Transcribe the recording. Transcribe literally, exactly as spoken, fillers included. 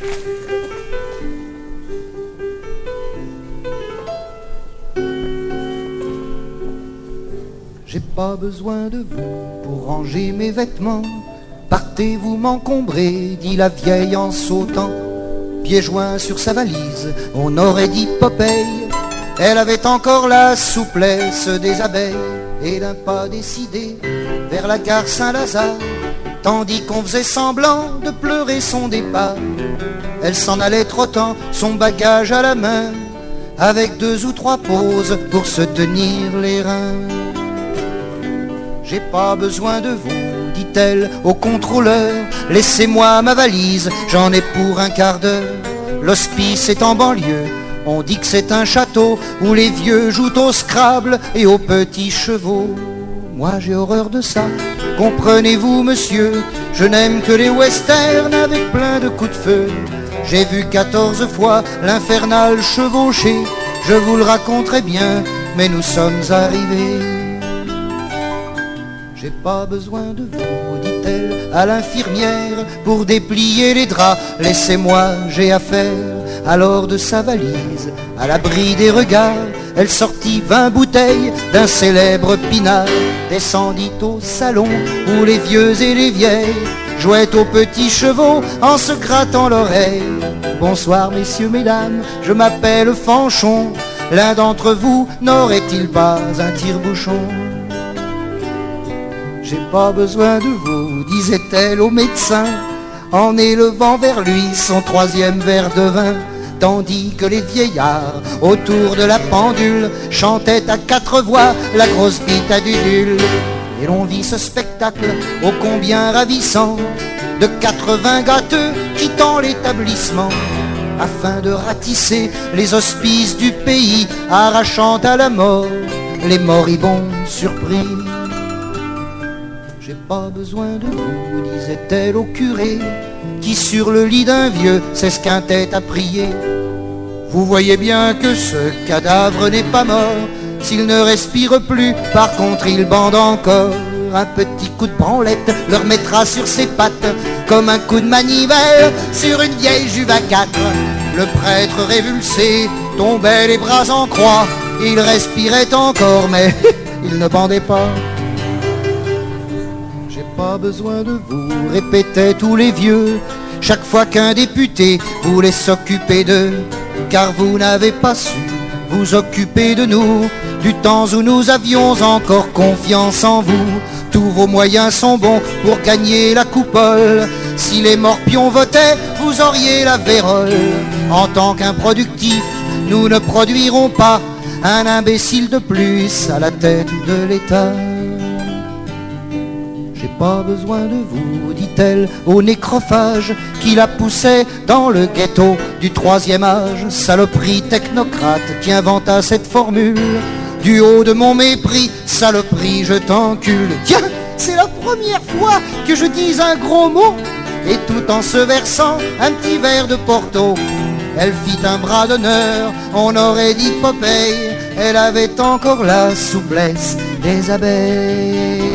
J'ai pas besoin de vous pour ranger mes vêtements. Partez, vous m'encombrez, dit la vieille en sautant. Pieds joints sur sa valise, on aurait dit Popeye. Elle avait encore la souplesse des abeilles. Et d'un pas décidé vers la gare Saint-Lazare, tandis qu'on faisait semblant de pleurer son départ, elle s'en allait trottant, son bagage à la main, avec deux ou trois pauses pour se tenir les reins. J'ai pas besoin de vous, dit-elle au contrôleur, laissez-moi ma valise, j'en ai pour un quart d'heure. L'hospice est en banlieue, on dit que c'est un château où les vieux jouent au Scrabble et aux petits chevaux. Moi j'ai horreur de ça, comprenez-vous monsieur, je n'aime que les westerns avec plein de coups de feu. J'ai vu quatorze fois l'infernal chevaucher, je vous le raconterai bien, mais nous sommes arrivés. J'ai pas besoin de vous, dit-elle à l'infirmière, pour déplier les draps, laissez-moi, j'ai affaire. Alors de sa valise, à l'abri des regards, elle sortit vingt bouteilles d'un célèbre pinard, descendit au salon où les vieux et les vieilles jouaient aux petits chevaux en se grattant l'oreille. Bonsoir messieurs, mesdames, je m'appelle Fanchon, l'un d'entre vous n'aurait-il pas un tire-bouchon? J'ai pas besoin de vous, disait-elle au médecin, en élevant vers lui son troisième verre de vin, tandis que les vieillards autour de la pendule chantaient à quatre voix la grosse bite à Dudule. Et l'on vit ce spectacle ô combien ravissant de quatre-vingts gâteux quittant l'établissement afin de ratisser les hospices du pays, arrachant à la mort les moribonds surpris. J'ai pas besoin de vous, disait-elle au curé, qui sur le lit d'un vieux s'esquintait à prier. Vous voyez bien que ce cadavre n'est pas mort, s'il ne respire plus, par contre il bande encore. Un petit coup de branlette leur mettra sur ses pattes, comme un coup de manivelle sur une vieille juve à quatre. Le prêtre révulsé tombait les bras en croix, il respirait encore mais il ne bandait pas. Pas besoin de vous, répétaient tous les vieux, chaque fois qu'un député voulait s'occuper d'eux, car vous n'avez pas su vous occuper de nous, du temps où nous avions encore confiance en vous. Tous vos moyens sont bons pour gagner la coupole, si les morpions votaient, vous auriez la vérole. En tant qu'improductifs, nous ne produirons pas un imbécile de plus à la tête de l'État. J'ai pas besoin de vous, dit-elle au nécrophage qui la poussait dans le ghetto du troisième âge. Saloperie technocrate qui inventa cette formule, du haut de mon mépris, saloperie je t'encule. Tiens, c'est la première fois que je dis un gros mot, et tout en se versant un petit verre de Porto. Elle fit un bras d'honneur, on aurait dit Popeye, elle avait encore la souplesse des abeilles.